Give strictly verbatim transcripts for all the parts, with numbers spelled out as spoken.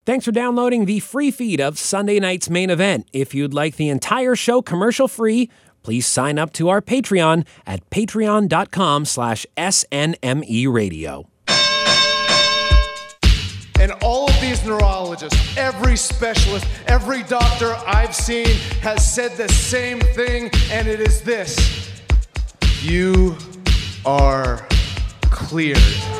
Thanks for downloading the free feed of Sunday night's main event. If you'd like the entire show commercial-free, please sign up to our Patreon at patreon.com slash SNME radio. And all of these neurologists, every specialist, every doctor I've seen has said the same thing, and it is this. You are cleared.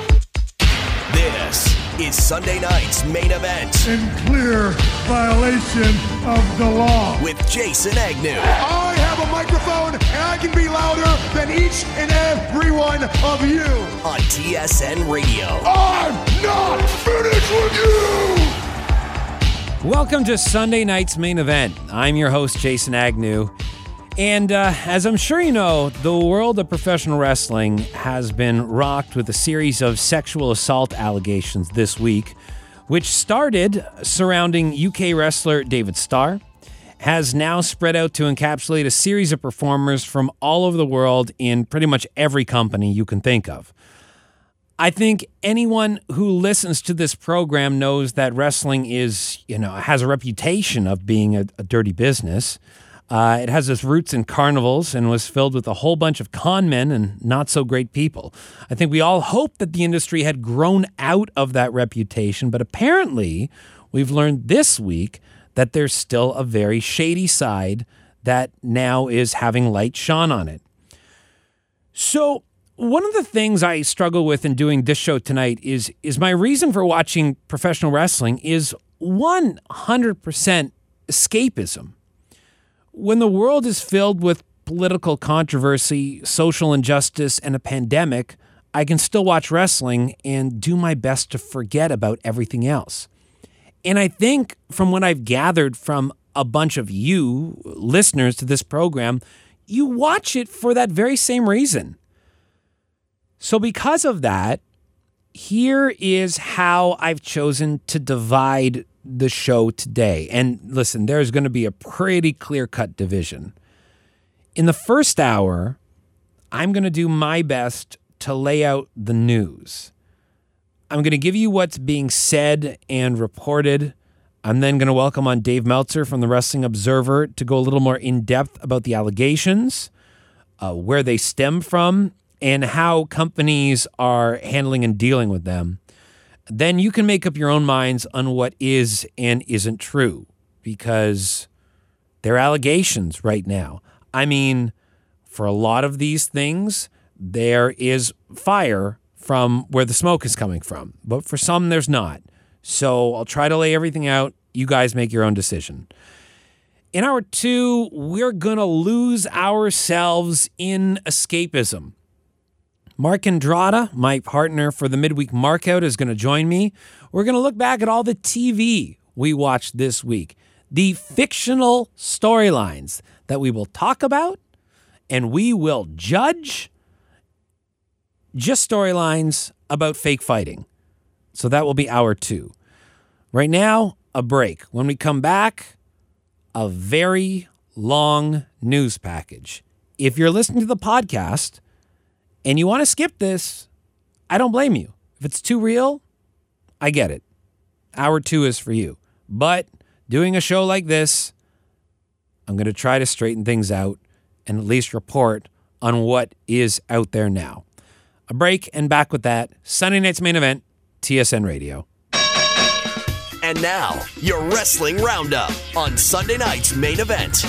This is Sunday night's main event. In clear violation of the law. With Jason Agnew. I have a microphone and I can be louder than each and every one of you. On T S N Radio. I'm not finished with you! Welcome to Sunday night's main event. I'm your host, Jason Agnew. And uh, as I'm sure you know, the world of professional wrestling has been rocked with a series of sexual assault allegations this week, which started surrounding U K wrestler David Starr, has now spread out to encapsulate a series of performers from all over the world in pretty much every company you can think of. I think anyone who listens to this program knows that wrestling is, you know, has a reputation of being a, a dirty business. Uh, it has its roots in carnivals and was filled with a whole bunch of con men and not so great people. I think we all hoped that the industry had grown out of that reputation, but apparently we've learned this week that there's still a very shady side that now is having light shone on it. So one of the things I struggle with in doing this show tonight is, is my reason for watching professional wrestling is one hundred percent escapism. When the world is filled with political controversy, social injustice, and a pandemic, I can still watch wrestling and do my best to forget about everything else. And I think from what I've gathered from a bunch of you listeners to this program, you watch it for that very same reason. So because of that, here is how I've chosen to divide the show today. And listen, there's going to be a pretty clear-cut division. In the first hour, I'm going to do my best to lay out the news. I'm going to give you what's being said and reported. I'm then going to welcome on Dave Meltzer from the Wrestling Observer to go a little more in-depth about the allegations, uh, where they stem from, and how companies are handling and dealing with them. Then you can make up your own minds on what is and isn't true, because they're allegations right now. I mean, for a lot of these things, there is fire from where the smoke is coming from, but for some, there's not. So I'll try to lay everything out. You guys make your own decision. In hour two, we're going to lose ourselves in escapism. Mark Andrada, my partner for the Midweek Markout, is going to join me. We're going to look back at all the T V we watched this week, the fictional storylines that we will talk about, and we will judge just storylines about fake fighting. So that will be hour two. Right now, a break. When we come back, a very long news package. If you're listening to the podcast and you want to skip this, I don't blame you. If it's too real, I get it. Hour two is for you. But doing a show like this, I'm going to try to straighten things out and at least report on what is out there now. A break and back with that. Sunday night's main event, T S N Radio. And now, your Wrestling Roundup on Sunday night's main event.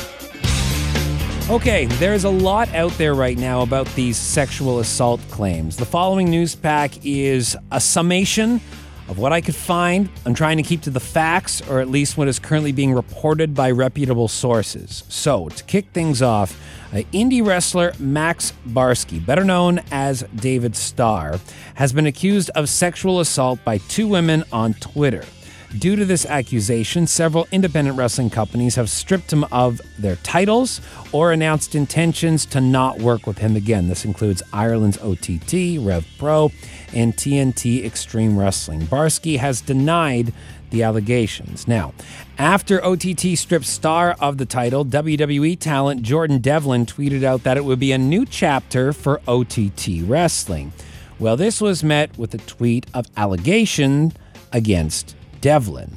Okay, there's a lot out there right now about these sexual assault claims. The following news pack is a summation of what I could find. I'm trying to keep to the facts, or at least what is currently being reported by reputable sources. So, to kick things off, uh, indie wrestler Max Barsky, better known as David Starr, has been accused of sexual assault by two women on Twitter. Due to this accusation, several independent wrestling companies have stripped him of their titles or announced intentions to not work with him again. This includes Ireland's O T T, Rev Pro, and T N T Extreme Wrestling. Barsky has denied the allegations. Now, after O T T stripped Starr of the title, W W E talent Jordan Devlin tweeted out that it would be a new chapter for O T T Wrestling. Well, this was met with a tweet of allegation against Devlin.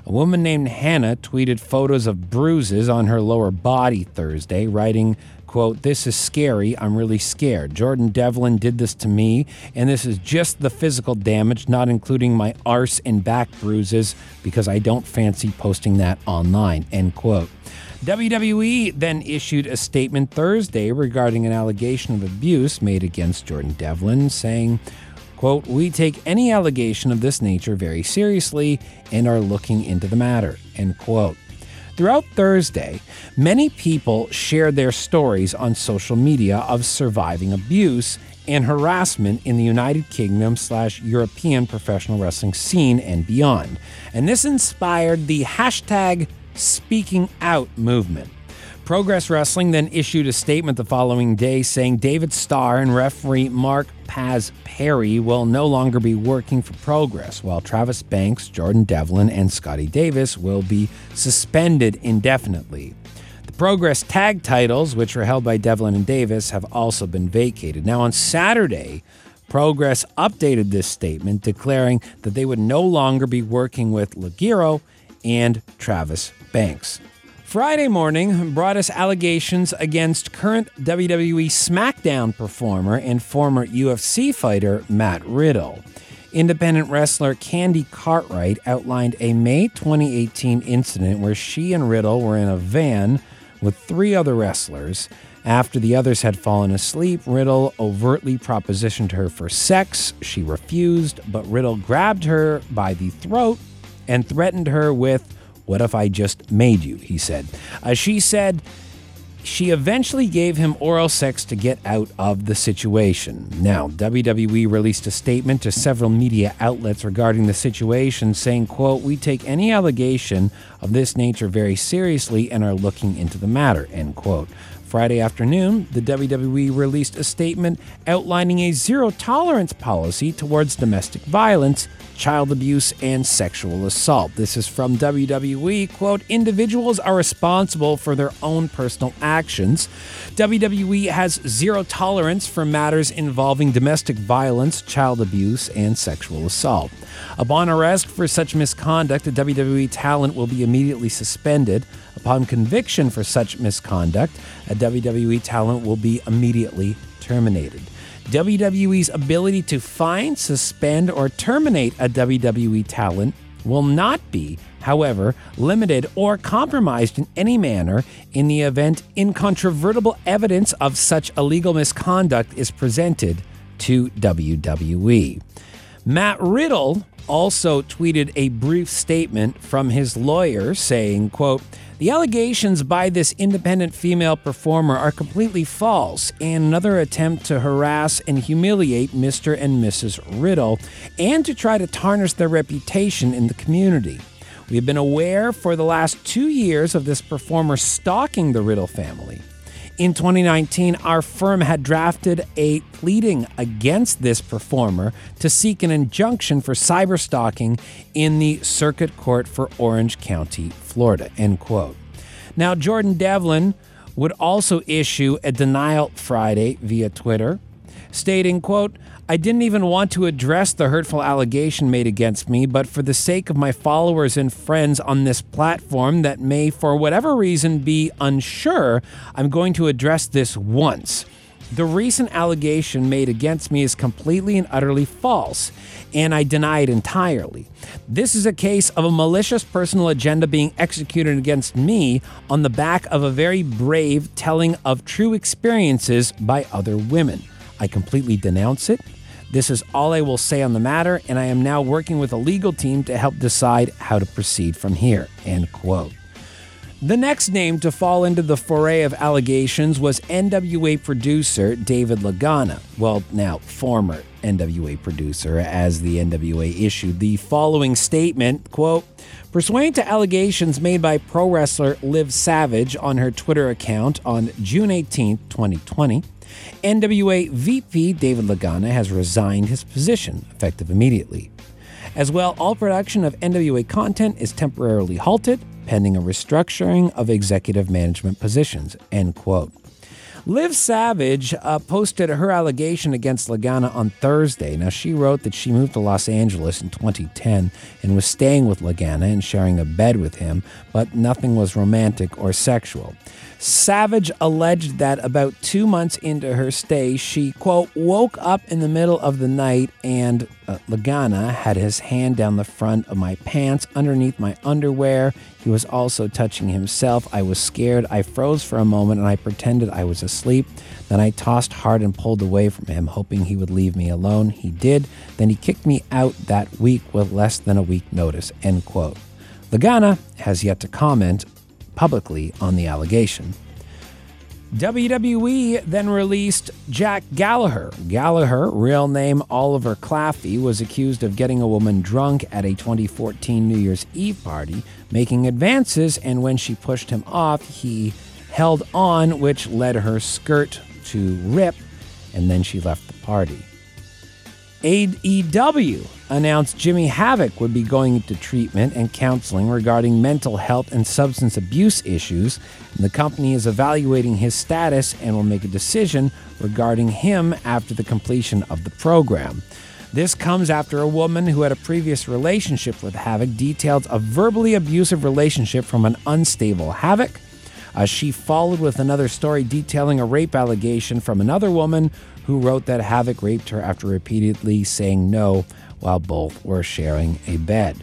A woman named Hannah tweeted photos of bruises on her lower body Thursday, writing, quote, "This is scary. I'm really scared. Jordan Devlin did this to me, and this is just the physical damage, not including my arse and back bruises, because I don't fancy posting that online," end quote. W W E then issued a statement Thursday regarding an allegation of abuse made against Jordan Devlin, saying, quote, "We take any allegation of this nature very seriously and are looking into the matter," end quote. Throughout Thursday, many people shared their stories on social media of surviving abuse and harassment in the United Kingdom slash European professional wrestling scene and beyond. And this inspired the hashtag Speaking Out movement. Progress Wrestling then issued a statement the following day saying David Starr and referee Mark Paz Perry will no longer be working for Progress, while Travis Banks, Jordan Devlin, and Scotty Davis will be suspended indefinitely. The Progress tag titles, which were held by Devlin and Davis, have also been vacated. Now on Saturday, Progress updated this statement, declaring that they would no longer be working with Ligero and Travis Banks. Friday morning brought us allegations against current W W E SmackDown performer and former U F C fighter Matt Riddle. Independent wrestler Candy Cartwright outlined a May twenty eighteen incident where she and Riddle were in a van with three other wrestlers. After the others had fallen asleep, Riddle overtly propositioned her for sex. She refused, but Riddle grabbed her by the throat and threatened her with, "What if I just made you?" he said. Uh, she said she eventually gave him oral sex to get out of the situation. Now, W W E released a statement to several media outlets regarding the situation, saying, quote, "We take any allegation of this nature very seriously and are looking into the matter," end quote. Friday afternoon, the W W E released a statement outlining a zero-tolerance policy towards domestic violence, child abuse, and sexual assault. This is from W W E, quote, "Individuals are responsible for their own personal actions. W W E has zero tolerance for matters involving domestic violence, child abuse, and sexual assault. Upon arrest for such misconduct, a W W E talent will be immediately suspended. Upon conviction for such misconduct, a W W E talent will be immediately terminated." W W E's ability to fine, suspend, or terminate a W W E talent will not be, however, limited or compromised in any manner in the event incontrovertible evidence of such illegal misconduct is presented to W W E. Matt Riddle also tweeted a brief statement from his lawyer saying, quote, "The allegations by this independent female performer are completely false and another attempt to harass and humiliate Mister and Missus Riddle and to try to tarnish their reputation in the community. We have been aware for the last two years of this performer stalking the Riddle family. In twenty nineteen, our firm had drafted a pleading against this performer to seek an injunction for cyberstalking in the Circuit Court for Orange County, Florida," end quote. Now, Jordan Devlin would also issue a denial Friday via Twitter, stating, quote, "I didn't even want to address the hurtful allegation made against me, but for the sake of my followers and friends on this platform that may, for whatever reason, be unsure, I'm going to address this once. The recent allegation made against me is completely and utterly false, and I deny it entirely. This is a case of a malicious personal agenda being executed against me on the back of a very brave telling of true experiences by other women. I completely denounce it. This is all I will say on the matter, and I am now working with a legal team to help decide how to proceed from here," end quote. The next name to fall into the foray of allegations was N W A producer David Lagana. Well, now former N W A producer, as the N W A issued the following statement, quote, "Pursuant to allegations made by pro wrestler Liv Savage on her Twitter account on June eighteenth, twenty twenty, N W A V P David Lagana has resigned his position, effective immediately. As well, all production of N W A content is temporarily halted, pending a restructuring of executive management positions," end quote. Liv Savage uh, posted her allegation against Lagana on Thursday. Now, she wrote that she moved to Los Angeles in twenty ten and was staying with Lagana and sharing a bed with him, but nothing was romantic or sexual. Savage alleged that about two months into her stay, she, quote, woke up in the middle of the night and uh, Lagana had his hand down the front of my pants underneath my underwear. He was also touching himself. I was scared. I froze for a moment and I pretended I was asleep. Then I tossed hard and pulled away from him, hoping he would leave me alone. He did. Then he kicked me out that week with less than a week notice, end quote. Lagana has yet to comment publicly on the allegation. W W E then released Jack Gallagher. Gallagher, real name Oliver Claffey, was accused of getting a woman drunk at a twenty fourteen New Year's Eve party, making advances, and when she pushed him off, he held on, which led her skirt to rip, and then she left the party. A E W announced Jimmy Havoc would be going into treatment and counseling regarding mental health and substance abuse issues, and the company is evaluating his status and will make a decision regarding him after the completion of the program. This comes after a woman who had a previous relationship with Havoc detailed a verbally abusive relationship from an unstable Havoc. Uh, she followed with another story detailing a rape allegation from another woman who wrote that Havoc raped her after repeatedly saying no while both were sharing a bed.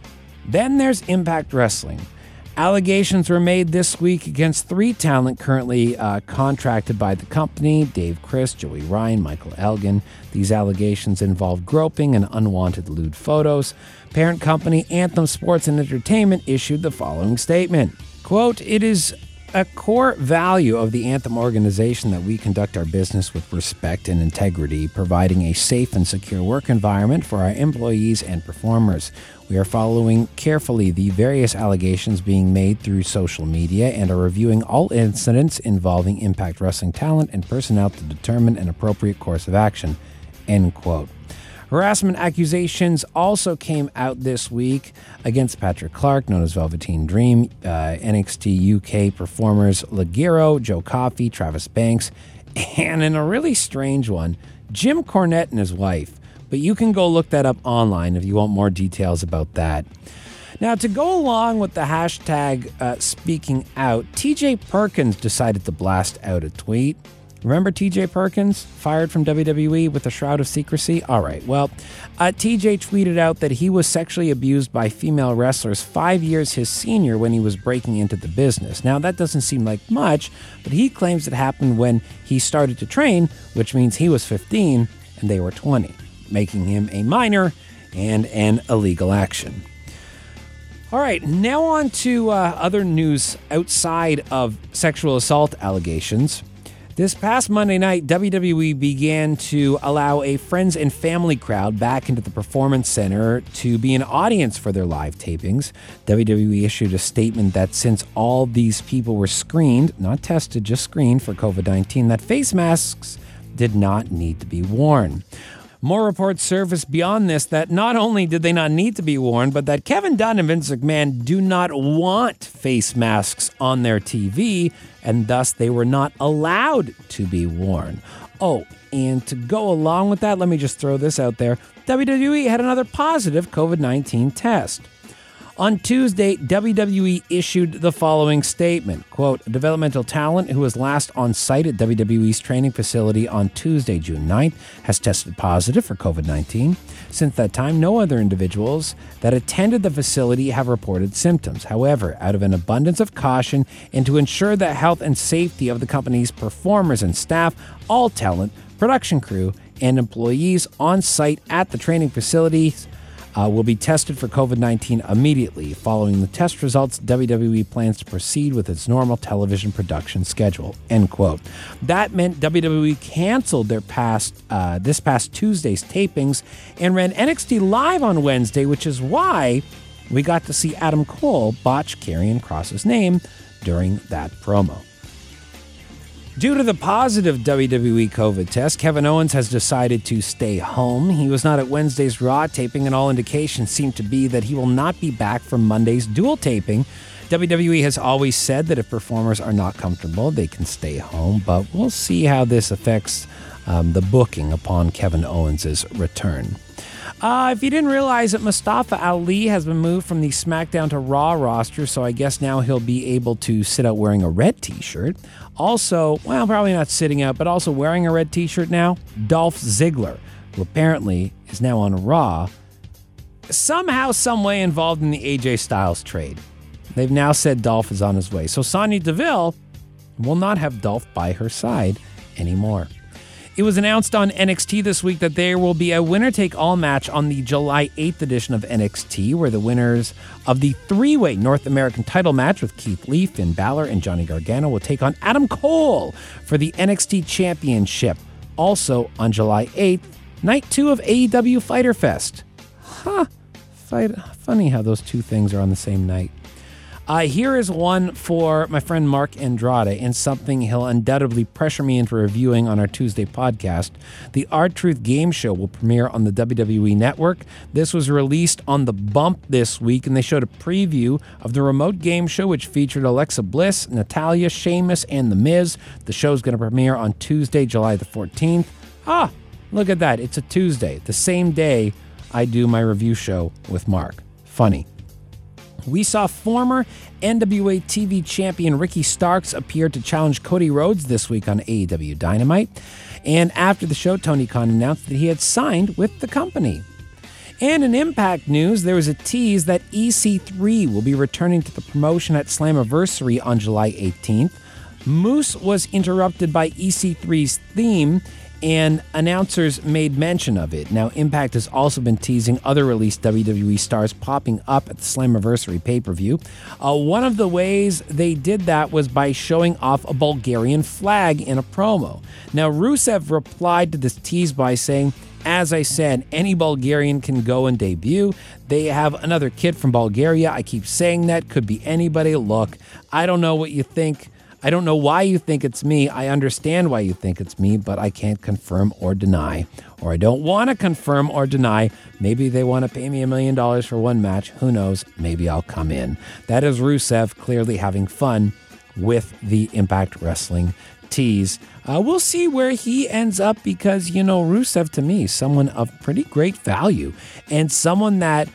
Then there's Impact Wrestling. Allegations were made this week against three talent currently uh, contracted by the company: Dave Crist, Joey Ryan, Michael Elgin. These allegations involve groping and unwanted lewd photos. Parent company Anthem Sports and Entertainment issued the following statement. Quote, "It is a core value of the Anthem organization that we conduct our business with respect and integrity, providing a safe and secure work environment for our employees and performers. We are following carefully the various allegations being made through social media and are reviewing all incidents involving Impact Wrestling talent and personnel to determine an appropriate course of action." End quote. Harassment accusations also came out this week against Patrick Clark, known as Velveteen Dream, uh, N X T U K performers Ligero, Joe Coffey, Travis Banks, and in a really strange one, Jim Cornette and his wife. But you can go look that up online if you want more details about that. Now, to go along with the hashtag uh, speaking out, T J Perkins decided to blast out a tweet. Remember T J Perkins, fired from W W E with a shroud of secrecy? All right, well, uh, T J tweeted out that he was sexually abused by female wrestlers five years his senior when he was breaking into the business. Now, that doesn't seem like much, but he claims it happened when he started to train, which means he was fifteen and they were twenty, making him a minor and an illegal action. All right, now on to uh, other news outside of sexual assault allegations. This past Monday night, W W E began to allow a friends and family crowd back into the Performance Center to be an audience for their live tapings. W W E issued a statement that since all these people were screened, not tested, just screened for covid nineteen, that face masks did not need to be worn. More reports surfaced beyond this that not only did they not need to be worn, but that Kevin Dunn and Vince McMahon do not want face masks on their T V, and thus they were not allowed to be worn. Oh, and to go along with that, let me just throw this out there. W W E had another positive covid nineteen test. On Tuesday, W W E issued the following statement, quote, "A developmental talent who was last on site at W W E's training facility on Tuesday, June ninth, has tested positive for covid nineteen. Since that time, no other individuals that attended the facility have reported symptoms. However, out of an abundance of caution and to ensure the health and safety of the company's performers and staff, all talent, production crew, and employees on site at the training facilities Uh, will be tested for covid nineteen immediately. Following the test results, W W E plans to proceed with its normal television production schedule." End quote. That meant W W E canceled their past uh, this past Tuesday's tapings and ran N X T Live on Wednesday, which is why we got to see Adam Cole botch Karrion Kross's name during that promo. Due to the positive W W E COVID test, Kevin Owens has decided to stay home. He was not at Wednesday's Raw taping, and all indications seem to be that he will not be back for Monday's Duel taping. W W E has always said that if performers are not comfortable, they can stay home, but we'll see how this affects um, the booking upon Kevin Owens' return. Uh, if you didn't realize that Mustafa Ali has been moved from the SmackDown to Raw roster, so I guess now he'll be able to sit out wearing a red t-shirt. Also, well, probably not sitting out, but also wearing a red t-shirt now, Dolph Ziggler, who apparently is now on Raw, somehow, some way involved in the A J Styles trade. They've now said Dolph is on his way. So Sonya Deville will not have Dolph by her side anymore. It was announced on N X T this week that there will be a winner-take-all match on the July eighth edition of N X T, where the winners of the three-way North American title match with Keith Lee, Finn Balor, and Johnny Gargano will take on Adam Cole for the N X T Championship. Also on July eighth, night two of A E W Fyter Fest. Huh. Fight, funny how those two things are on the same night. Uh, here is one for my friend Mark Andrade, and something he'll undoubtedly pressure me into reviewing on our Tuesday podcast. The R-Truth Game Show will premiere on the W W E Network. This was released on The Bump this week, and they showed a preview of the remote game show, which featured Alexa Bliss, Natalya, Sheamus, and The Miz. The show's going to premiere on Tuesday, July the fourteenth. Ah, look at that. It's a Tuesday, the same day I do my review show with Mark. Funny. We saw former N W A T V champion Ricky Starks appear to challenge Cody Rhodes this week on A E W Dynamite. And after the show, Tony Khan announced that he had signed with the company. And in Impact news, there was a tease that E C three will be returning to the promotion at Slammiversary on July eighteenth. Moose was interrupted by E C three's theme, and announcers made mention of it. Now, Impact has also been teasing other released W W E stars popping up at the Slammiversary pay-per-view. Uh, one of the ways they did that was by showing off a Bulgarian flag in a promo. Now, Rusev replied to this tease by saying, as I said, any Bulgarian can go and debut. They have another kid from Bulgaria. I keep saying that. Could be anybody. Look, I don't know what you think. I don't know why you think it's me. I understand why you think it's me, but I can't confirm or deny. Or I don't want to confirm or deny. Maybe they want to pay me a million dollars for one match. Who knows? Maybe I'll come in. That is Rusev clearly having fun with the Impact Wrestling tease. Uh, we'll see where he ends up because, you know, Rusev to me is someone of pretty great value and someone that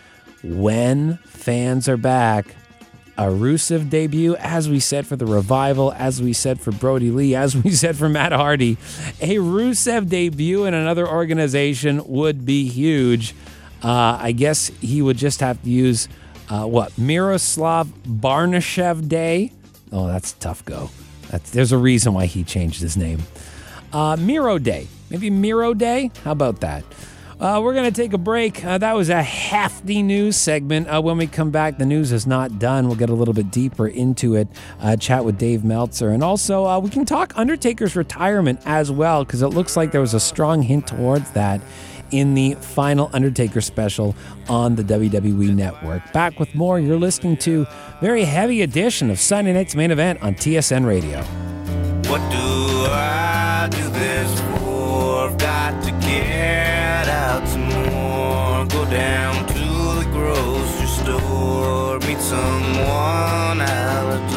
when fans are back, a Rusev debut, as we said for the Revival, as we said for Brody Lee, as we said for Matt Hardy, a Rusev debut in another organization would be huge. Uh, I guess he would just have to use, uh, what, Miroslav Barnashev Day? Oh, that's a tough go. That's, there's a reason why he changed his name. Uh, Miro Day. Maybe Miro Day? How about that? Uh, we're going to take a break. Uh, that was a hefty news segment. Uh, when we come back, the news is not done. We'll get a little bit deeper into it, uh, chat with Dave Meltzer. And also, uh, we can talk Undertaker's retirement as well, because it looks like there was a strong hint towards that in the final Undertaker special on the W W E Network. Back with more. You're listening to a very heavy edition of Sunday Night's Main Event on T S N Radio. What do I do this for? I've got to get out some more. Go down to the grocery store. Meet someone at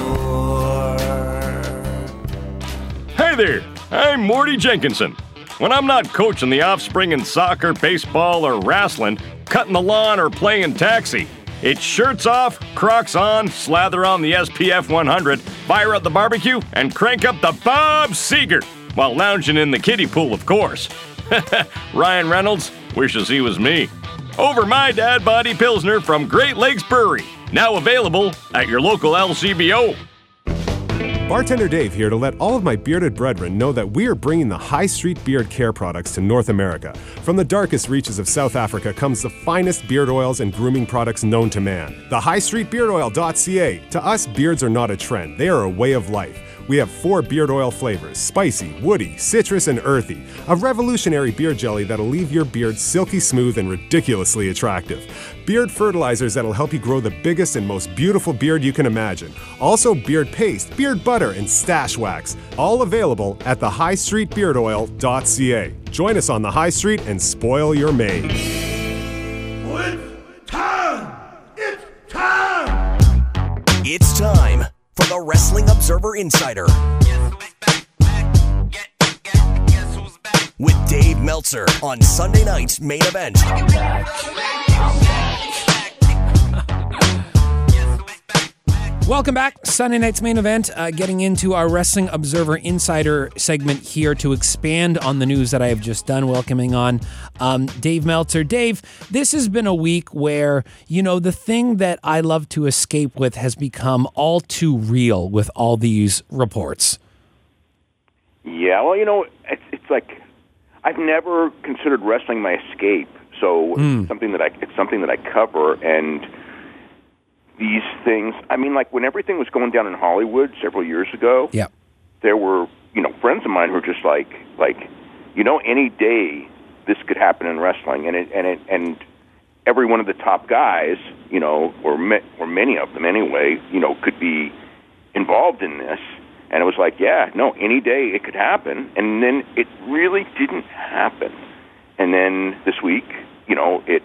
the door. Hey there, I'm Morty Jenkinson. When I'm not coaching the offspring in soccer, baseball, or wrestling, cutting the lawn, or playing taxi, it's shirts off, Crocs on, slather on the S P F one hundred, fire up the barbecue, and crank up the Bob Seger, while lounging in the kiddie pool, of course. Ryan Reynolds wishes he was me. Over my Dad Body Pilsner from Great Lakes Brewery, now available at your local L C B O. Bartender Dave here to let all of my bearded brethren know that we are bringing the High Street Beard Care products to North America. From the darkest reaches of South Africa comes the finest beard oils and grooming products known to man. The high street beard oil dot c a. To us, beards are not a trend, they are a way of life. We have four beard oil flavors: spicy, woody, citrus, and earthy. A revolutionary beard jelly that'll leave your beard silky smooth and ridiculously attractive. Beard fertilizers that'll help you grow the biggest and most beautiful beard you can imagine. Also beard paste, beard butter, and stash wax. All available at the high street beard oil dot c a. Join us on the High Street and spoil your May. It's time! It's time! It's time for the Wrestling Observer Insider with Dave Meltzer on Sunday night's Main Event. Welcome back. Sunday night's Main Event, uh, getting into our Wrestling Observer Insider segment here to expand on the news that I have just done, welcoming on um, Dave Meltzer. Dave, this has been a week where, you know, the thing that I love to escape with has become all too real with all these reports. Yeah, well, you know, it's, it's like I've never considered wrestling my escape, so Mm. it's something that I it's something that I cover. And these things, I mean, like when everything was going down in Hollywood several years ago, Yeah. there were, you know, friends of mine who were just like, like, you know, any day this could happen in wrestling, and it, and it, and every one of the top guys, you know, or ma- or many of them anyway, you know, could be involved in this. And it was like, yeah, no, any day it could happen. And then it really didn't happen. And then this week, you know, it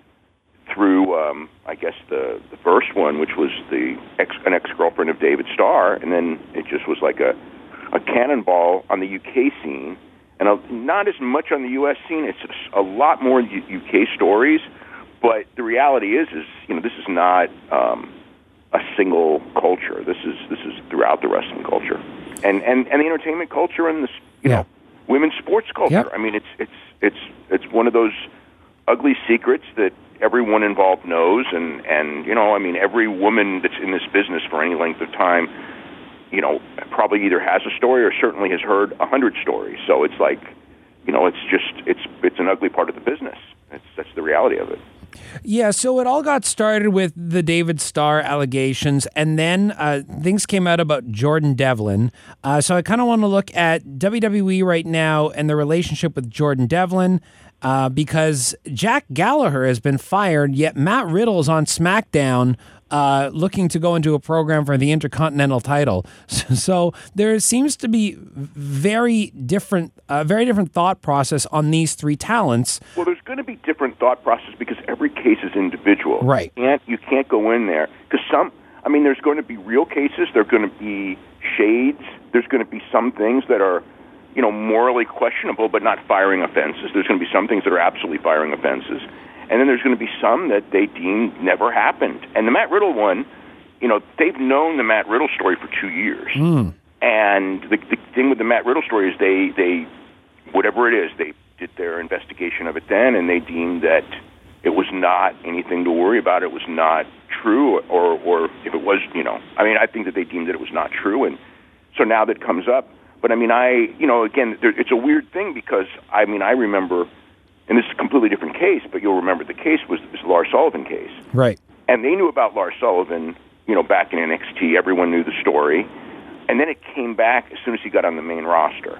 through, um, I guess, the, the first one, which was the ex, an ex-girlfriend of David Starr, and then it just was like a, a cannonball on the U K scene, and a, not as much on the U S scene. It's a, a lot more U, UK stories, but the reality is, is you know, this is not um, a single culture. This is this is throughout the wrestling culture, and and, and the entertainment culture, and the you Yeah. know women's sports culture. Yep. I mean, it's it's it's it's one of those ugly secrets that everyone involved knows, and, and, you know, I mean, every woman that's in this business for any length of time, you know, probably either has a story or certainly has heard a hundred stories. So it's like, you know, it's just, it's it's an ugly part of the business. It's, that's the reality of it. Yeah, so it all got started with the David Starr allegations, and then uh, things came out about Jordan Devlin. Uh, so I kind of want to look at W W E right now and the relationship with Jordan Devlin, uh, because Jack Gallagher has been fired, yet Matt Riddle is on SmackDown uh, looking to go into a program for the Intercontinental title. So, so there seems to be very different, uh, very different thought process on these three talents. Well, there's going to be different thought process because every case is individual. Right. You can't, you can't go in there because some, I mean, there's going to be real cases. There are going to be shades. There's going to be some things that are, you know, morally questionable but not firing offenses. There's going to be some things that are absolutely firing offenses. And then there's going to be some that they deem never happened. And the Matt Riddle one, you know, they've known the Matt Riddle story for two years. Mm. And the, the thing with the Matt Riddle story is they, they, whatever it is, they did their investigation of it then, and they deemed that it was not anything to worry about. It was not true, or, or if it was, you know, I mean, I think that they deemed that it was not true. And so now that comes up. But, I mean, I, you know, again, there, it's a weird thing because, I mean, I remember, and this is a completely different case, but you'll remember the case was the Lars Sullivan case. Right. And they knew about Lars Sullivan, you know, back in N X T. Everyone knew the story. And then it came back as soon as he got on the main roster.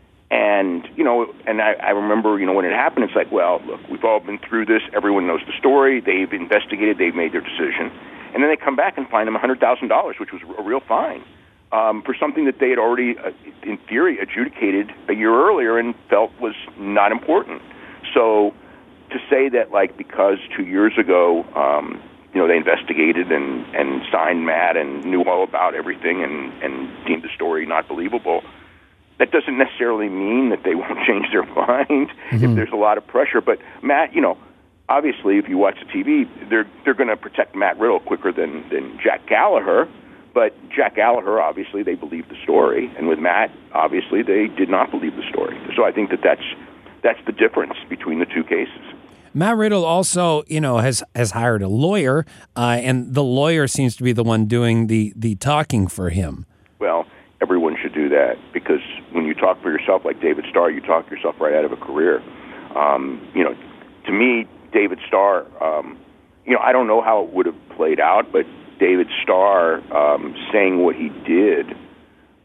And, you know, and I, I remember, you know, when it happened, it's like, well, look, we've all been through this. Everyone knows the story. They've investigated. They've made their decision. And then they come back and fine him one hundred thousand dollars, which was a real fine, um, for something that they had already, uh, in theory, adjudicated a year earlier and felt was not important. So to say that, like, because two years ago, um, you know, they investigated and, and signed Matt and knew all about everything and, and deemed the story not believable, that doesn't necessarily mean that they won't change their mind mm-hmm. if there's a lot of pressure. But Matt, you know, obviously, if you watch the T V, they're they're going to protect Matt Riddle quicker than, than Jack Gallagher. But Jack Gallagher, obviously, they believed the story, and with Matt, obviously, they did not believe the story. So I think that that's that's the difference between the two cases. Matt Riddle also, you know, has has hired a lawyer, uh, and the lawyer seems to be the one doing the the talking for him. Well, everyone should do that because when you talk for yourself, like David Starr, you talk yourself right out of a career. Um, you know, to me, David Starr, um, you know, I don't know how it would have played out, but David Starr um, saying what he did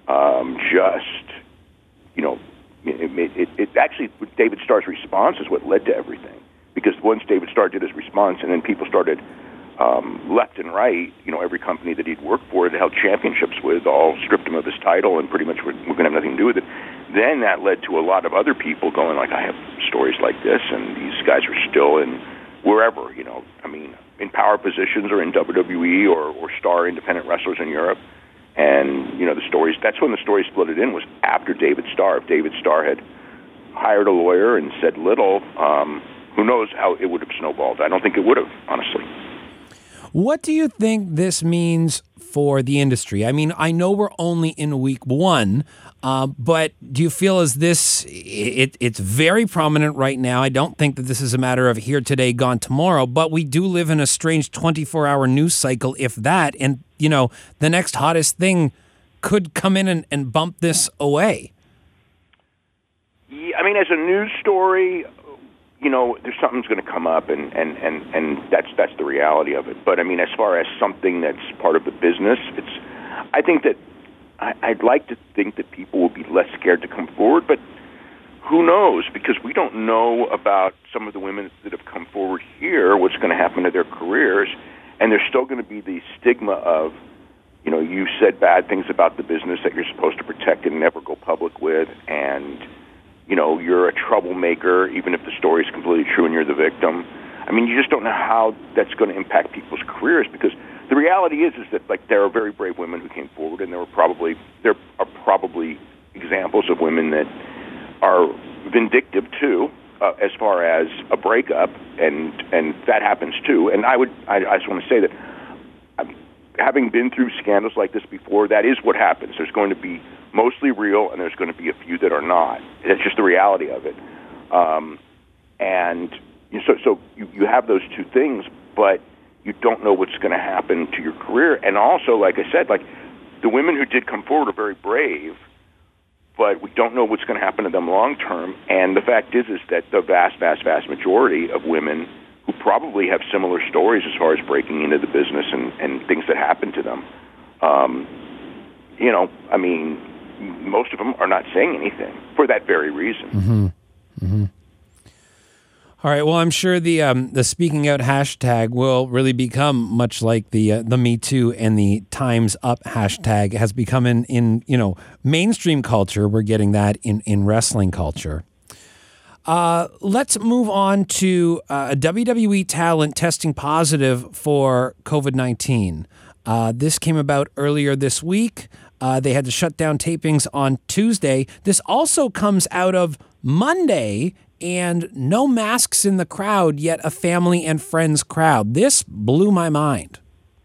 um, just, you know, it, it, it actually, David Starr's response is what led to everything. Because once David Starr did his response, and then people started um, left and right, you know, every company that he'd worked for, that held championships with, all stripped him of his title and pretty much we're, we're going to have nothing to do with it. Then that led to a lot of other people going like, I have stories like this, and these guys are still in wherever, you know, I mean, in power positions or in W W E or, or star independent wrestlers in Europe. And, you know, the stories, that's when the story split it in, was after David Starr. If David Starr had hired a lawyer and said little, um, who knows how it would have snowballed. I don't think it would have, honestly. What do you think this means for the industry? I mean, I know we're only in week one, uh, but do you feel as this, it, it's very prominent right now. I don't think that this is a matter of here today, gone tomorrow, but we do live in a strange twenty-four hour news cycle, if that, and, you know, the next hottest thing could come in and, and bump this away. Yeah, I mean, as a news story, you know, there's something's going to come up, and, and, and, and that's that's the reality of it. But, I mean, as far as something that's part of the business, it's, I think that, I, I'd like to think that people will be less scared to come forward, but who knows? Because we don't know about some of the women that have come forward here, what's going to happen to their careers, and there's still going to be the stigma of, you know, you said bad things about the business that you're supposed to protect and never go public with, and you know, you're a troublemaker, even if the story is completely true and you're the victim. I mean, you just don't know how that's going to impact people's careers, because the reality is, is that like there are very brave women who came forward, and there were probably there are probably examples of women that are vindictive too, uh, as far as a breakup, and and that happens too. And I would, I, I just want to say that, um, having been through scandals like this before, that is what happens. There's going to be mostly real, and there's going to be a few that are not. That's just the reality of it. Um, and you know, so, so you, you have those two things, but you don't know what's going to happen to your career. And also, like I said, like the women who did come forward are very brave, but we don't know what's going to happen to them long term. And the fact is, is that the vast, vast, vast majority of women who probably have similar stories as far as breaking into the business and, and things that happen to them, um, you know, I mean, most of them are not saying anything for that very reason. Mm-hmm. Mm-hmm. All right. Well, I'm sure the um, the speaking out hashtag will really become much like the uh, the Me Too and the Time's Up hashtag has become in, in you know mainstream culture. We're getting that in, in wrestling culture. Uh, let's move on to uh, a W W E talent testing positive for COVID nineteen. Uh, this came about earlier this week. Uh, they had to shut down tapings on Tuesday. This also comes out of Monday, and no masks in the crowd, yet a family and friends crowd. This blew my mind.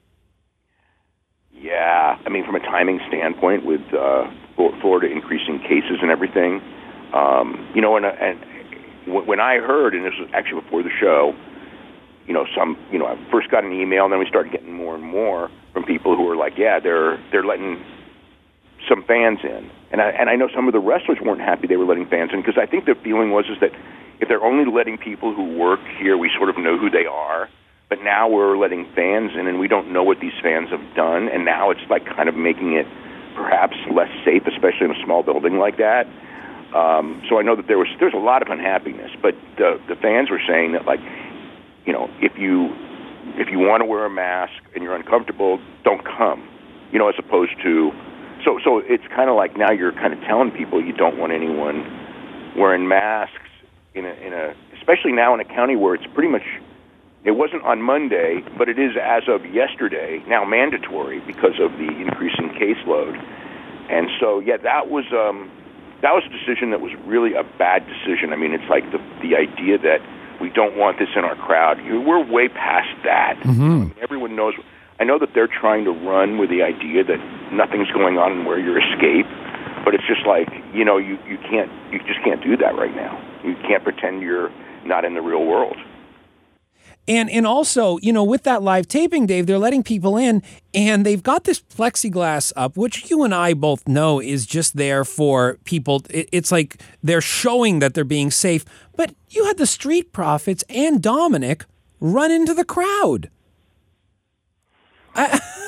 Yeah, I mean, from a timing standpoint, with uh, Florida increasing cases and everything, um, you know, and, and when I heard, and this was actually before the show, you know, some, you know, I first got an email, and then we started getting more and more from people who were like, yeah, they're they're letting some fans in. And I, and I know some of the wrestlers weren't happy they were letting fans in, because I think the feeling was is that if they're only letting people who work here, we sort of know who they are, but now we're letting fans in, and we don't know what these fans have done, and now it's like kind of making it perhaps less safe, especially in a small building like that. Um, so I know that there was there's a lot of unhappiness, but the, the fans were saying that, like, you know, if you if you want to wear a mask and you're uncomfortable, don't come, you know, as opposed to, So, so it's kind of like now you're kind of telling people you don't want anyone wearing masks in a, in a, especially now in a county where it's pretty much, it wasn't on Monday, but it is as of yesterday now mandatory because of the increasing caseload. And so, yeah, that was um, that was a decision that was really a bad decision. I mean, it's like the the idea that we don't want this in our crowd. We're way past that. Mm-hmm. I mean, everyone knows. I know that they're trying to run with the idea that nothing's going on and wear your escape, but it's just like, you know, you, you can't, you just can't do that right now. You can't pretend you're not in the real world. And and also, you know, with that live taping, Dave, they're letting people in, and they've got this plexiglass up, which you and I both know is just there for people. It, it's like they're showing that they're being safe. But you had the Street Profits and Dominic run into the crowd. I,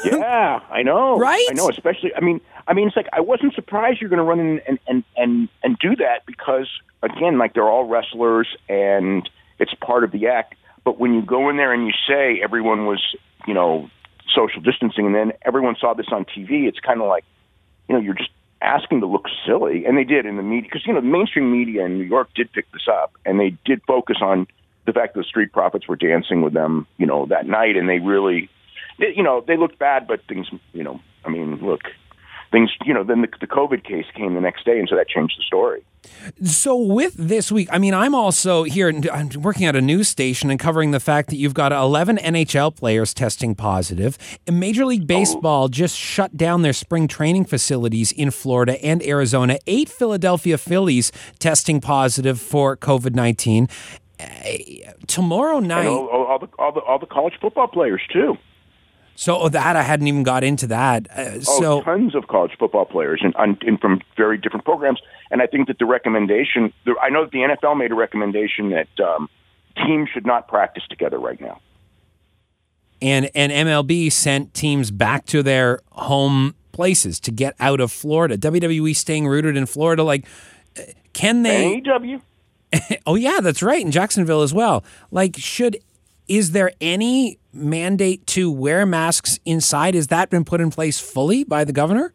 Yeah, I know. Right? I know, especially, I mean, I mean, it's like, I wasn't surprised you're going to run in and, and, and, and do that because, again, like, they're all wrestlers and it's part of the act. But when you go in there and you say everyone was, you know, social distancing, and then everyone saw this on T V, it's kind of like, you know, you're just asking to look silly. And they did in the media, because, you know, the mainstream media in New York did pick this up, and they did focus on the fact that the Street Profits were dancing with them, you know, that night, and they really, they, you know, they looked bad, but things, you know, I mean, look, things, you know, then the, the COVID case came the next day, and so that changed the story. So with this week, I mean, I'm also here, I'm working at a news station and covering the fact that you've got eleven N H L players testing positive. And Major League Baseball oh. just shut down their spring training facilities in Florida and Arizona. Eight Philadelphia Phillies testing positive for COVID nineteen. Uh, tomorrow night... And all, all, the, all, the, all the college football players, too. So oh, that I hadn't even got into that. Uh, so oh, tons of college football players and, and from very different programs. And I think that the recommendation, I know that the N F L made a recommendation that um, teams should not practice together right now. And and M L B sent teams back to their home places to get out of Florida. W W E staying rooted in Florida. Like, can they? A E W? Oh yeah, that's right. In Jacksonville as well. Like, should is there any mandate to wear masks inside? Has that been put in place fully by the governor?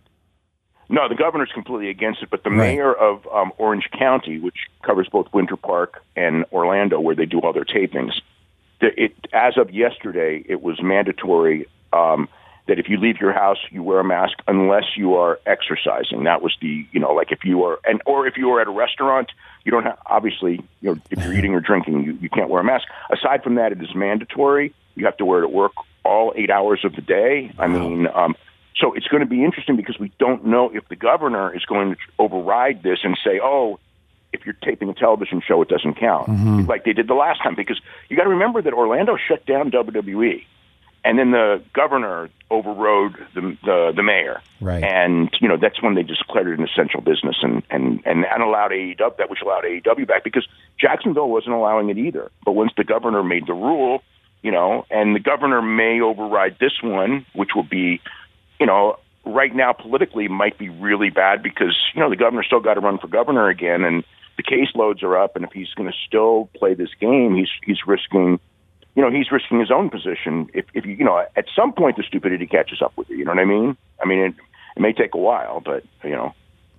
No, the governor's completely against it, but the right. mayor of um, Orange County, which covers both Winter Park and Orlando, where they do all their tapings, the, it, as of yesterday, it was mandatory um, that if you leave your house, you wear a mask unless you are exercising. That was the, you know, like if you are, and or if you are at a restaurant, you don't have, obviously, you know, if you're eating or drinking, you, you can't wear a mask. Aside from that, it is mandatory. You have to wear it at work all eight hours of the day. I mean, um, so it's going to be interesting because we don't know if the governor is going to override this and say, oh, if you're taping a television show, it doesn't count, mm-hmm. like they did the last time. Because you got to remember that Orlando shut down W W E, and then the governor overrode the the, the mayor, right? And you know that's when they declared it an essential business and and and, and allowed A E W, that which allowed A E W back, because Jacksonville wasn't allowing it either. But once the governor made the rule, you know, and the governor may override this one, which will be, you know, right now politically might be really bad because, you know, the governor still got to run for governor again, and the caseloads are up, and if he's going to still play this game, he's he's risking, you know, he's risking his own position. If, if you, you know, at some point the stupidity catches up with you, you know what I mean? I mean, it, it may take a while, but, you know.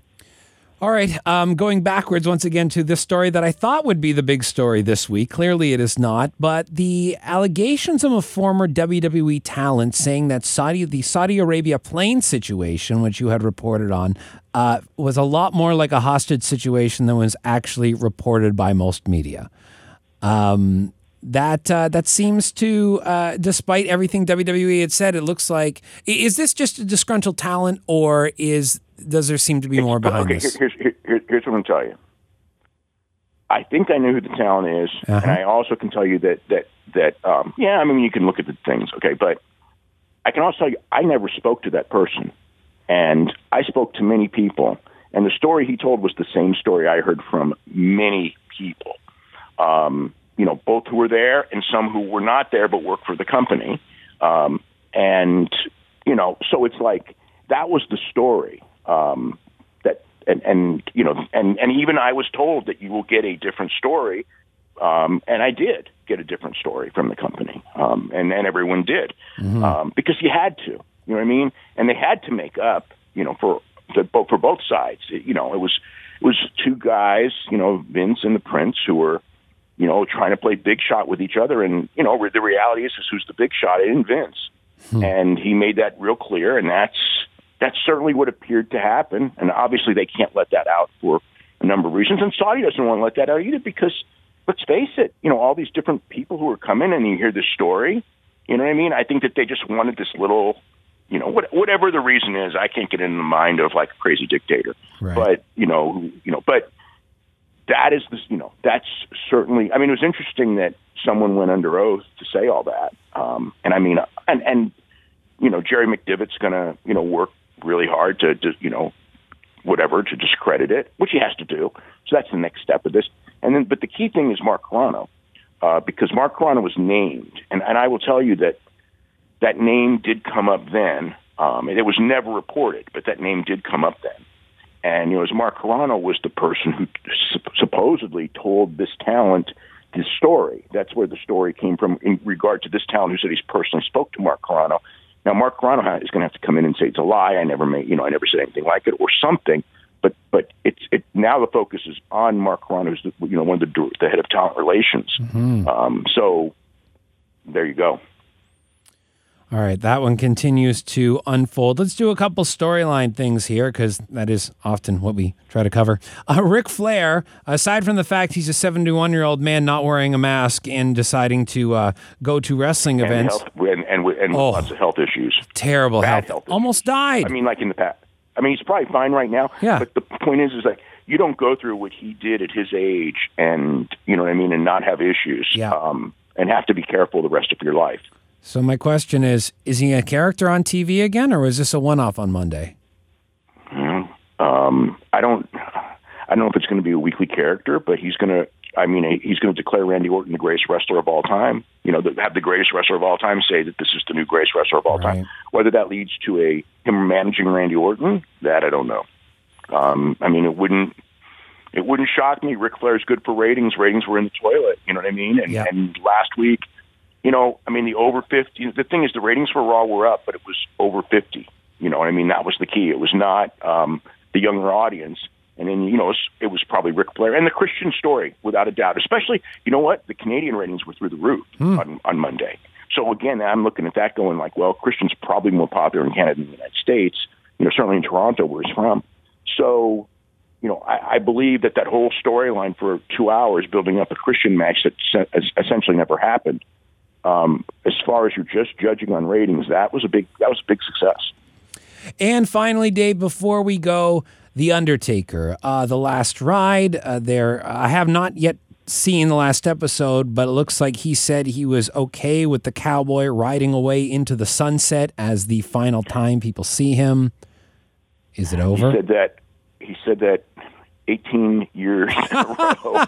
All right, um, going backwards once again to this story that I thought would be the big story this week. Clearly it is not, but the allegations of a former W W E talent saying that Saudi, the Saudi Arabia plane situation, which you had reported on, uh, was a lot more like a hostage situation than was actually reported by most media. Um, that uh, that seems to, uh, despite everything W W E had said, it looks like, is this just a disgruntled talent, or is does there seem to be more behind okay, this? Here's, here's, here's what I'm going to tell you. I think I know who the talent is, uh-huh. and I also can tell you that, that, that um, yeah, I mean, you can look at the things, okay, but I can also tell you I never spoke to that person, and I spoke to many people, and the story he told was the same story I heard from many people, um, you know, both who were there and some who were not there but worked for the company, um, and, you know, so it's like that was the story. Um, that and, and you know and, and even I was told that you will get a different story, um, and I did get a different story from the company, um, and and everyone did, mm-hmm. um, because you had to, you know what I mean, and they had to make up, you know, for the for both sides. It, you know, it was it was two guys, you know, Vince and the Prince, who were, you know, trying to play big shot with each other, and you know, the reality is, is who's the big shot? It isn't Vince, hmm. and he made that real clear, and that's. That's certainly what appeared to happen, and obviously they can't let that out for a number of reasons, and Saudi doesn't want to let that out either because, let's face it, you know, all these different people who are coming and you hear this story, you know what I mean? I think that they just wanted this little, you know, what, whatever the reason is, I can't get in the mind of like a crazy dictator, right. but, you know, you know, but that is this, you know, that's certainly, I mean, it was interesting that someone went under oath to say all that, um, and I mean, and, and, you know, Jerry McDivitt's going to, you know, work really hard to, to, you know, whatever, to discredit it, which he has to do. So that's the next step of this. And then, but the key thing is Mark Carano, uh, because Mark Carano was named. And, and I will tell you that that name did come up then. Um, and it was never reported, but that name did come up then. And, you know, as Mark Carano was the person who sup- supposedly told this talent this story. That's where the story came from in regard to this talent who said he's personally spoke to Mark Carano. Now, Mark Carano is going to have to come in and say it's a lie. I never made, you know, I never said anything like it or something. But but it's it now the focus is on Mark Carano, who's the, you know one of the the head of talent relations. Mm-hmm. Um, so there you go. All right, that one continues to unfold. Let's do a couple storyline things here because that is often what we try to cover. Uh, Ric Flair, aside from the fact he's a seventy-one-year-old man not wearing a mask and deciding to uh, go to wrestling and events. Health, and and, and oh, lots of health issues. Terrible Bad health. health Almost died. I mean, like in the past. I mean, he's probably fine right now. Yeah. But the point is, is like, you don't go through what he did at his age and, you know what I mean, and not have issues. Yeah. Um, and have to be careful the rest of your life. So my question is, is he a character on T V again, or is this a one-off on Monday? Mm, um, I don't I don't know if it's going to be a weekly character, but he's going to, I mean, he's going to declare Randy Orton the greatest wrestler of all time. You know, have the greatest wrestler of all time say that this is the new greatest wrestler of all Right. time. Whether that leads to a him managing Randy Orton, that I don't know. Um, I mean, it wouldn't it wouldn't shock me. Ric Flair's good for ratings. Ratings were in the toilet. You know what I mean? And, Yeah. and last week, you know, I mean, the over fifty. The thing is, the ratings for Raw were up, but it was over fifty. You know what I mean? That was the key. It was not um, the younger audience. And then, you know, it was, it was probably Ric Flair and the Christian story, without a doubt. Especially, you know what? The Canadian ratings were through the roof Hmm. on, on Monday. So, again, I'm looking at that going like, well, Christian's probably more popular in Canada than the United States, you know, certainly in Toronto, where he's from. So, you know, I, I believe that that whole storyline for two hours building up a Christian match that se- essentially never happened, um, as far as you're just judging on ratings, that was a big, that was a big success. And finally, Dave, before we go, The Undertaker, uh, The Last Ride. Uh, there, I have not yet seen the last episode, but it looks like he said he was okay with the cowboy riding away into the sunset as the final time people see him. Is it over? He said that. He said that eighteen years in a row.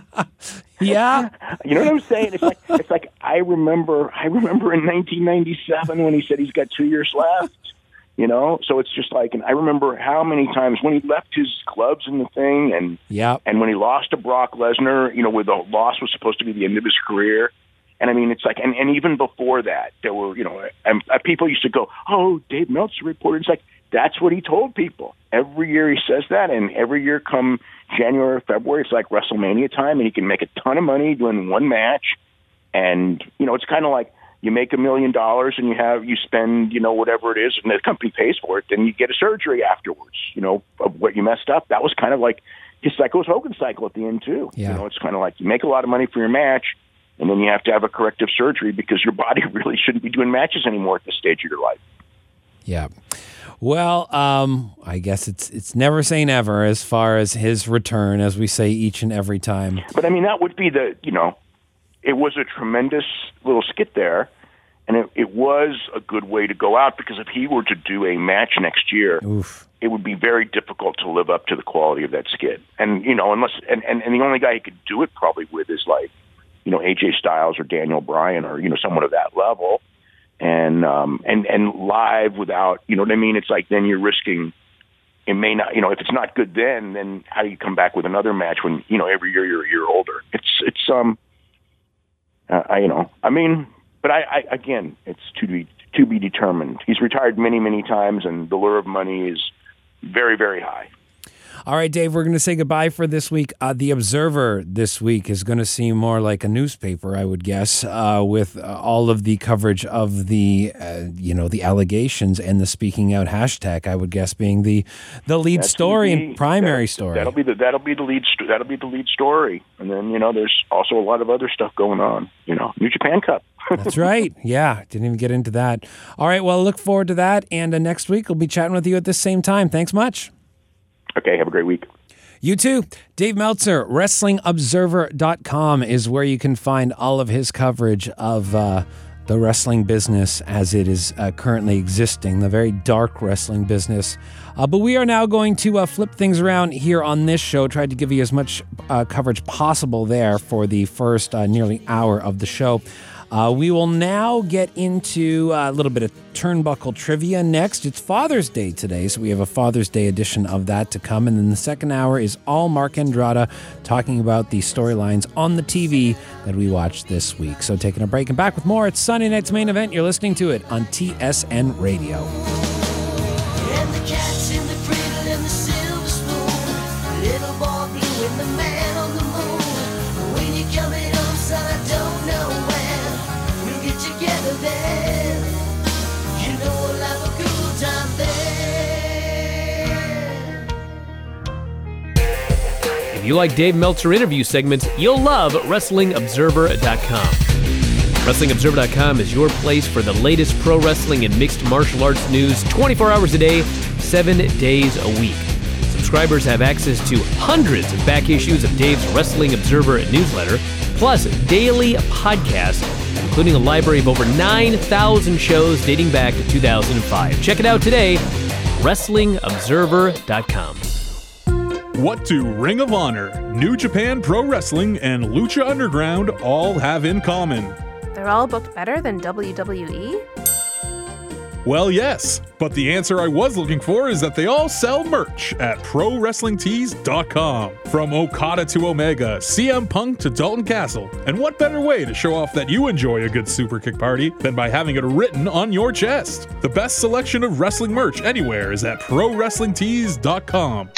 Yeah. You know what I'm saying? It's like it's like I remember. I remember in nineteen ninety-seven when he said he's got two years left. You know, so it's just like, and I remember how many times when he left his clubs in the thing, and yeah, and when he lost to Brock Lesnar, you know, where the loss was supposed to be the end of his career. And I mean, it's like, and, and even before that, there were, you know, and, uh, people used to go, "Oh, Dave Meltzer reported." It's like that's what he told people every year. He says that, and every year, come January or February, it's like WrestleMania time, and he can make a ton of money doing one match. And you know, it's kind of like, you make a million dollars and you have you spend, you know, whatever it is, and the company pays for it, then you get a surgery afterwards, you know, of what you messed up. That was kind of like his cycle was Hogan's cycle at the end too. Yeah. You know, it's kind of like you make a lot of money for your match, and then you have to have a corrective surgery because your body really shouldn't be doing matches anymore at this stage of your life. Yeah. Well, um, I guess it's it's never say never as far as his return, as we say each and every time. But I mean, that would be the, you know, it was a tremendous little skit there, and it, it was a good way to go out, because if he were to do a match next year, Oof. it would be very difficult to live up to the quality of that skit. And, you know, unless, and, and, and the only guy he could do it probably with is like, you know, A J Styles or Daniel Bryan or, you know, someone of that level. And, um, and, and live without, you know what I mean? It's like, then you're risking, it may not, you know, if it's not good then, then how do you come back with another match when, you know, every year you're a year older? It's, it's, um, Uh, I, you know, I mean, but I, I, again, it's to be to be determined. He's retired many, many times, and the lure of money is very, very high. All right, Dave, we're going to say goodbye for this week. Uh, the Observer this week is going to seem more like a newspaper, I would guess, uh, with uh, all of the coverage of the, uh, you know, the allegations and the speaking out hashtag, I would guess, being the the lead That's story be, and primary that, story. That'll be the that'll be the lead st- that'll be the lead story, and then, you know, there's also a lot of other stuff going on. You know, New Japan Cup. That's right. Yeah, didn't even get into that. All right, well, look forward to that, and uh, next week we'll be chatting with you at the same time. Thanks much. Okay, have a great week. You too. Dave Meltzer, Wrestling Observer dot com is where you can find all of his coverage of uh, the wrestling business as it is uh, currently existing, the very dark wrestling business. Uh, but we are now going to uh, flip things around here on this show, tried to give you as much uh, coverage possible there for the first uh, nearly hour of the show. Uh, we will now get into a little bit of turnbuckle trivia next. It's Father's Day today, so we have a Father's Day edition of that to come. And then the second hour is all Mark Andrada talking about the storylines on the T V that we watched this week. So taking a break and back with more. It's Sunday Night's Main Event. You're listening to it on T S N Radio. And the cat's in the cradle and the silver spoon. Little boy blue and the man on the moon. When you're coming home, son, I don't know when. We'll get together then. You know we'll have a good time then. If you like Dave Meltzer interview segments, you'll love Wrestling Observer dot com. Wrestling Observer dot com is your place for the latest pro wrestling and mixed martial arts news twenty-four hours a day, seven days a week. Subscribers have access to hundreds of back issues of Dave's Wrestling Observer newsletter, plus daily podcasts, including a library of over nine thousand shows dating back to two thousand five. Check it out today, Wrestling Observer dot com. What do Ring of Honor, New Japan Pro Wrestling, and Lucha Underground all have in common? They're all booked better than W W E? Well, yes, but the answer I was looking for is that they all sell merch at Pro Wrestling Tees dot com. From Okada to Omega, C M Punk to Dalton Castle. And what better way to show off that you enjoy a good super kick party than by having it written on your chest? The best selection of wrestling merch anywhere is at Pro Wrestling Tees dot com.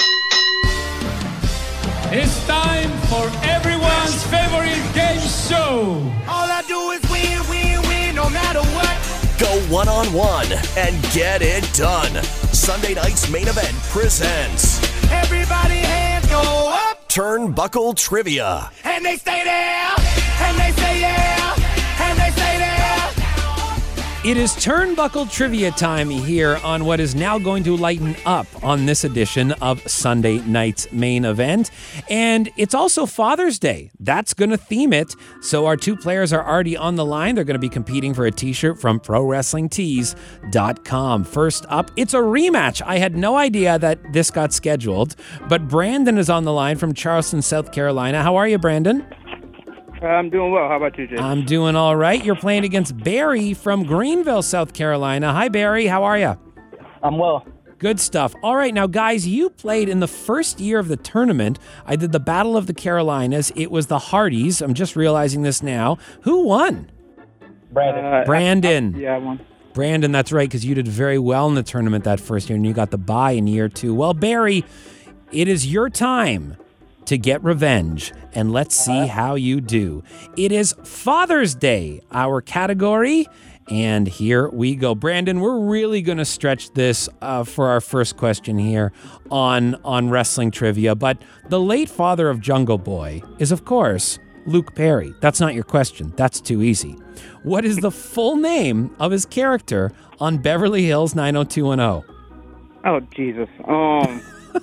It's time for everyone's favorite game show. All I do is win, win, win, no matter what. Go one-on-one and get it done. Sunday Night's Main Event presents Everybody hands go up. Turnbuckle Trivia. And they stay there. And they say yeah. And they say there. It is Turnbuckle Trivia time here on what is now going to lighten up on this edition of Sunday Night's Main Event. And it's also Father's Day. That's going to theme it. So our two players are already on the line. They're going to be competing for a t-shirt from Pro Wrestling Tees dot com. First up, it's a rematch. I had no idea that this got scheduled, but Brandon is on the line from Charleston, South Carolina. How are you, Brandon? I'm doing well. How about you, Jason? I'm doing all right. You're playing against Barry from Greenville, South Carolina. Hi, Barry. How are you? I'm well. Good stuff. All right. Now, guys, you played in the first year of the tournament. I did the Battle of the Carolinas. It was the Hardys. I'm just realizing this now. Who won? Brandon. Uh, Brandon. I, I, yeah, I won. Brandon, that's right, because you did very well in the tournament that first year, and you got the bye in year two. Well, Barry, it is your time to get revenge, and let's see how you do. It is Father's Day, our category, and here we go. Brandon, we're really going to stretch this uh, for our first question here on, on wrestling trivia, but the late father of Jungle Boy is, of course, Luke Perry. That's not your question. That's too easy. What is the full name of his character on Beverly Hills nine oh two one oh? Oh, Jesus. Um...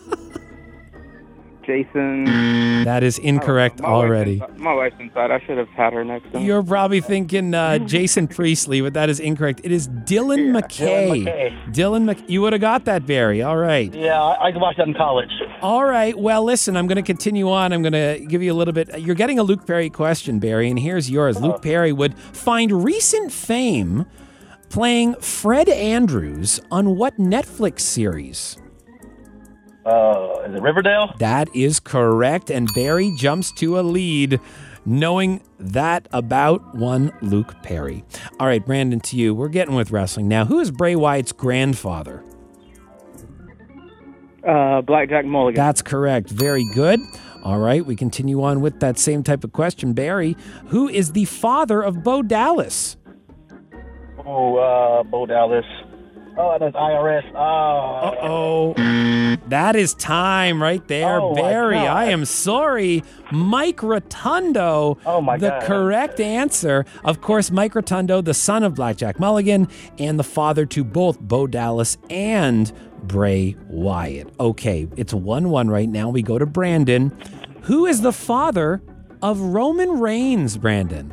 Jason. That is incorrect my already. Wife's my wife's inside. I should have had her next time. You're probably thinking uh, Jason Priestley, but that is incorrect. It is Dylan yeah, McKay. Dylan McKay. Dylan Mc- You would have got that, Barry. All right. Yeah, I, I watched that in college. All right. Well, listen, I'm going to continue on. I'm going to give you a little bit. You're getting a Luke Perry question, Barry, and here's yours. Uh-huh. Luke Perry would find recent fame playing Fred Andrews on what Netflix series? Uh, is it Riverdale? That is correct, and Barry jumps to a lead, knowing that about one Luke Perry. All right, Brandon, to you. We're getting with wrestling now. Who is Bray Wyatt's grandfather? Uh, Blackjack Mulligan. That's correct. Very good. All right, we continue on with that same type of question. Barry, who is the father of Bo Dallas? Oh, uh, Bo Dallas. Oh, that's I R S. Oh. Uh-oh. That is time right there, Oh, my Barry. God. I am sorry. Mike Rotundo, Oh, my the God. correct answer. Of course, Mike Rotundo, the son of Blackjack Mulligan, and the father to both Bo Dallas and Bray Wyatt. Okay, it's one one right now. We go to Brandon. Who is the father of Roman Reigns, Brandon?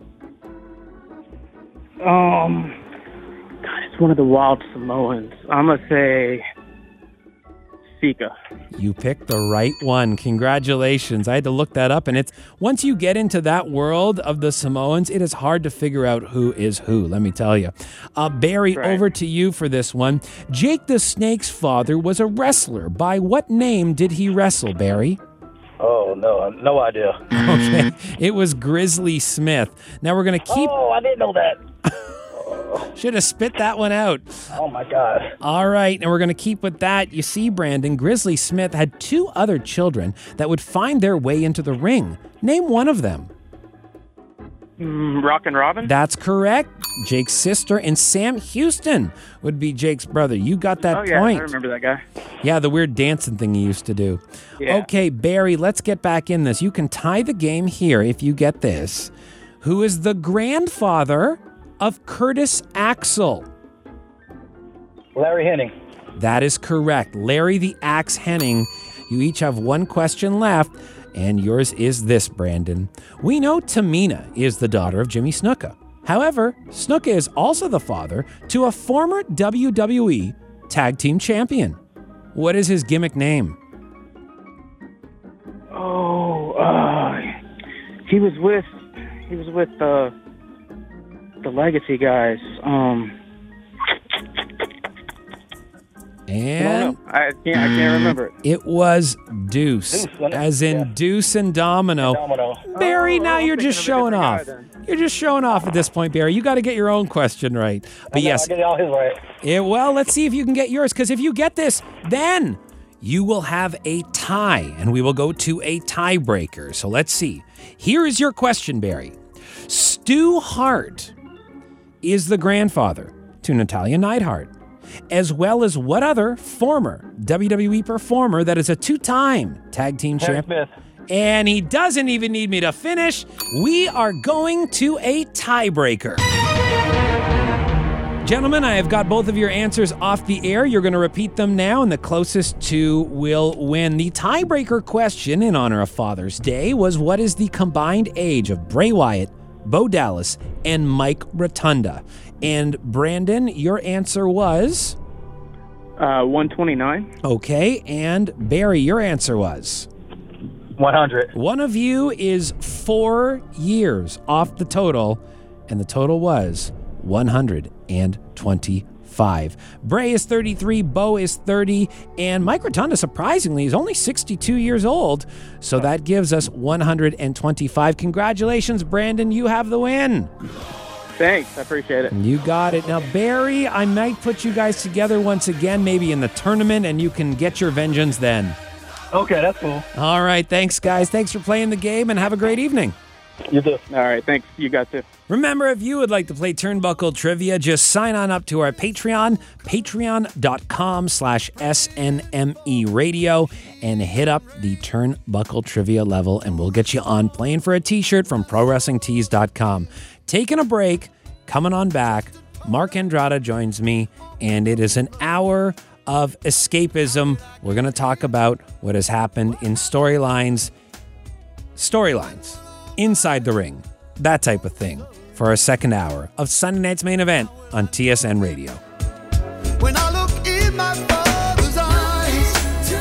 Um, God, it's one of the Wild Samoans. I'm gonna say Sika. You picked the right one. Congratulations. I had to look that up, and it's once you get into that world of the Samoans, it is hard to figure out who is who, let me tell you. Uh, Barry, Right. over to you for this one. Jake the Snake's father was a wrestler. By what name did he wrestle, Barry? Oh, no, no idea. Okay, it was Grizzly Smith. Now we're going to keep... Oh, I didn't know that. Should have spit that one out. Oh, my God. All right, and we're going to keep with that. You see, Brandon, Grizzly Smith had two other children that would find their way into the ring. Name one of them. Mm, Rockin' Robin? That's correct. Jake's sister and Sam Houston would be Jake's brother. You got that oh, yeah, point. I remember that guy. Yeah, the weird dancing thing he used to do. Yeah. Okay, Barry, let's get back in this. You can tie the game here if you get this. Who is the grandfather of Curtis Axel? Larry Henning. That is correct. Larry the Axe Henning. You each have one question left, and yours is this, Brandon. We know Tamina is the daughter of Jimmy Snuka. However, Snuka is also the father to a former W W E Tag Team Champion. What is his gimmick name? Oh, uh, he was with, he was with uh, the Legacy guys. Um, And I, can't, I can't remember it. it was Deuce, Deuce, wasn't it? as in Yeah. Deuce and Domino. Domino. Barry, now I'm you're thinking just of a showing different off. guy then. You're just showing off at this point, Barry. You got to get your own question right. But yes, I get all his right. yeah, well, let's see if you can get yours, because if you get this, then you will have a tie, and we will go to a tiebreaker. So let's see. Here is your question, Barry. Stu Hart is the grandfather to Natalia Neidhart, as well as what other former W W E performer that is a two-time tag team Terry champion? Smith. And he doesn't even need me to finish. We are going to a tiebreaker. Gentlemen, I have got both of your answers off the air. You're going to repeat them now, and the closest to will win. The tiebreaker question in honor of Father's Day was, what is the combined age of Bray Wyatt, Bo Dallas, and Mike Rotunda? And Brandon, your answer was? Uh, one twenty-nine. Okay, and Barry, your answer was? one hundred. One of you is four years off the total, and the total was one hundred twenty-five. Bray is thirty-three, Bo is thirty, and Mike Rotunda, surprisingly, is only sixty-two years old, so that gives us one hundred twenty-five. Congratulations, Brandon, you have the win. Thanks, I appreciate it. You got it. Now, Barry, I might put you guys together once again, maybe in the tournament, and you can get your vengeance then. Okay, that's cool. All right, thanks, guys. Thanks for playing the game, and have a great evening. You too. All right, thanks. You got to. Remember, if you would like to play Turnbuckle Trivia, just sign on up to our Patreon, patreon.com slash SNME Radio, and hit up the Turnbuckle Trivia level, and we'll get you on playing for a t-shirt from Pro Wrestling Tees dot com. Taking a break, coming on back, Mark Andrada joins me, and it is an hour of escapism. We're going to talk about what has happened in storylines, storylines, inside the ring, that type of thing, for our second hour of Sunday Night's Main Event on T S N Radio. When I look in my father's eyes.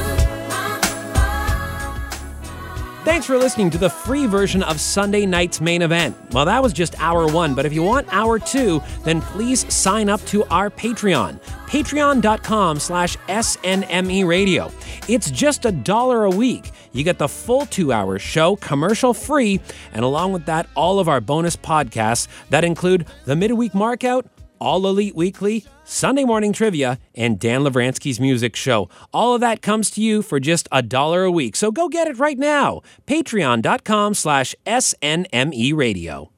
Thanks for listening to the free version of Sunday Night's Main Event. Well, that was just hour one, but if you want hour two, then please sign up to our Patreon, patreon.com slash SNME Radio. It's just a dollar a week. You get the full two-hour show, commercial-free, and along with that, all of our bonus podcasts that include the Midweek Markout, All Elite Weekly, Sunday Morning Trivia, and Dan Lavransky's Music Show. All of that comes to you for just a dollar a week. So go get it right now. Patreon.com slash SNME Radio.